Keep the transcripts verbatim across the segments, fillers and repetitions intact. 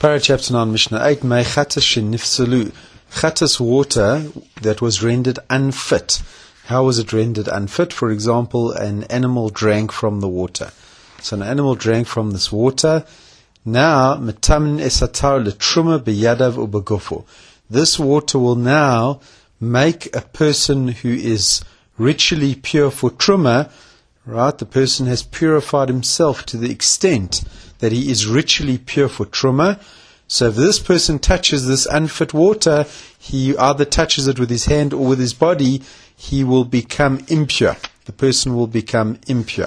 Para chapter nine, Mishnah eight, Mei chatas shenifsalu. Chatas, water that was rendered unfit. How was it rendered unfit? For example, an animal drank from the water. So an animal drank from this water. Now, metamin esatar letruma beyadav ubagufo. This water will now make a person who is ritually pure for truma, right? The person has purified himself to the extent that he is ritually pure for truma. So if this person touches this unfit water, he either touches it with his hand or with his body, he will become impure. The person will become impure.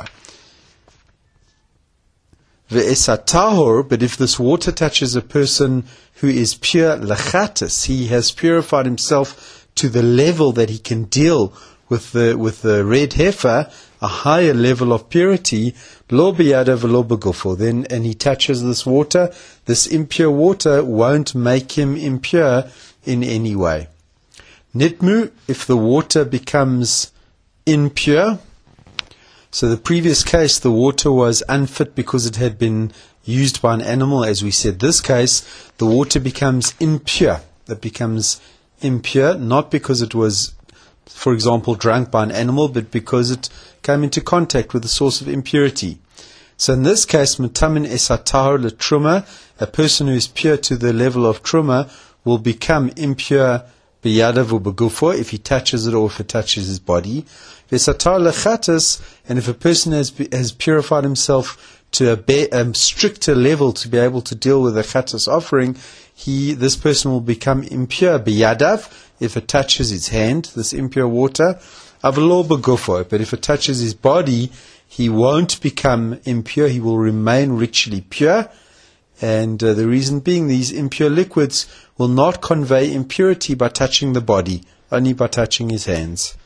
Ve'esa tahor, but if this water touches a person who is pure lechatis, he has purified himself to the level that he can deal with the with the red heifer, a higher level of purity, lo biyada v'lo begufo, then and he touches this water, this impure water won't make him impure in any way. Nitmu, if the water becomes impure, so the previous case the water was unfit because it had been used by an animal, as we said. This case, the water becomes impure. It becomes impure, not because it was, for example, drunk by an animal, but because it came into contact with the source of impurity. So in this case, metamin esatahor letruma, a person who is pure to the level of truma will become impure biyadav ubegufo, if he touches it or if it touches his body. Vesatar lechatas, and if a person has has purified himself to a, be, a stricter level to be able to deal with a chatas offering, he this person will become impure biyadav, if it touches his hand, this impure water, avlo begufo, but if it touches his body, he won't become impure, he will remain ritually pure. And uh, the reason being, these impure liquids will not convey impurity by touching the body, only by touching his hands.